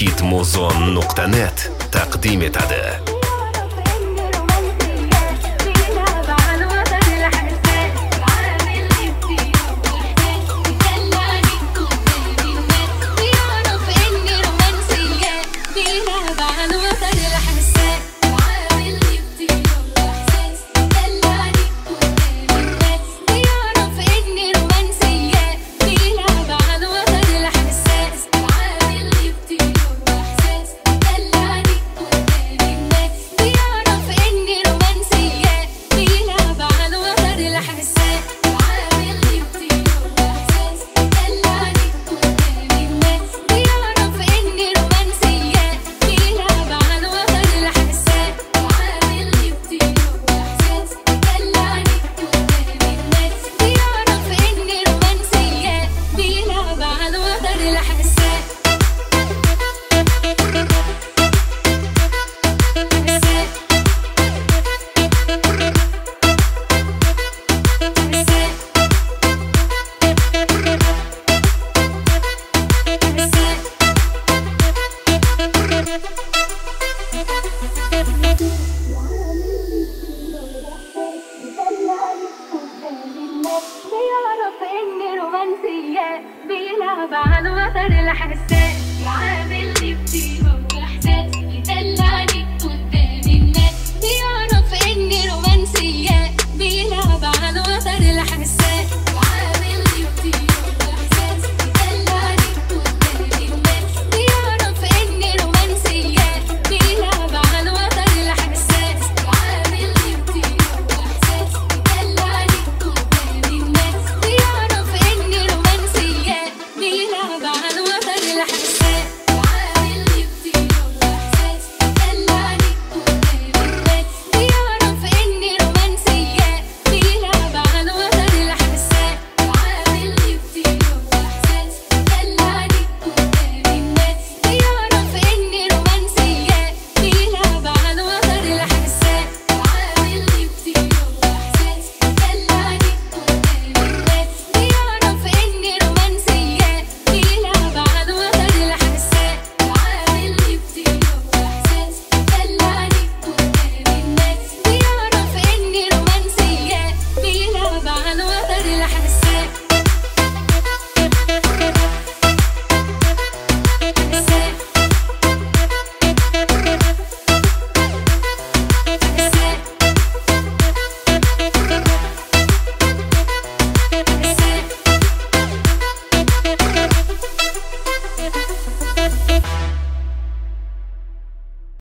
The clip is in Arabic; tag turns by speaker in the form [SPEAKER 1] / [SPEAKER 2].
[SPEAKER 1] تيتموزون.نت تقديم أداء.
[SPEAKER 2] بيعرف إني رومانسية بيلعب على وتر الحساس وعامل لي بطيبة وإحساس يدلعني قدام الناس. بيعرف إني رومانسية بيلعب على وتر الحساس وعامل لي بطيبة وإحساس يدلعني قدام الناس. بيعرف إني رومانسية بيلعب على وتر الحساس وعامل لي بطيبة وإحساس يدلعني قدام الناس. بيعرف إني رومانسية بيلعب على وتر الحساس.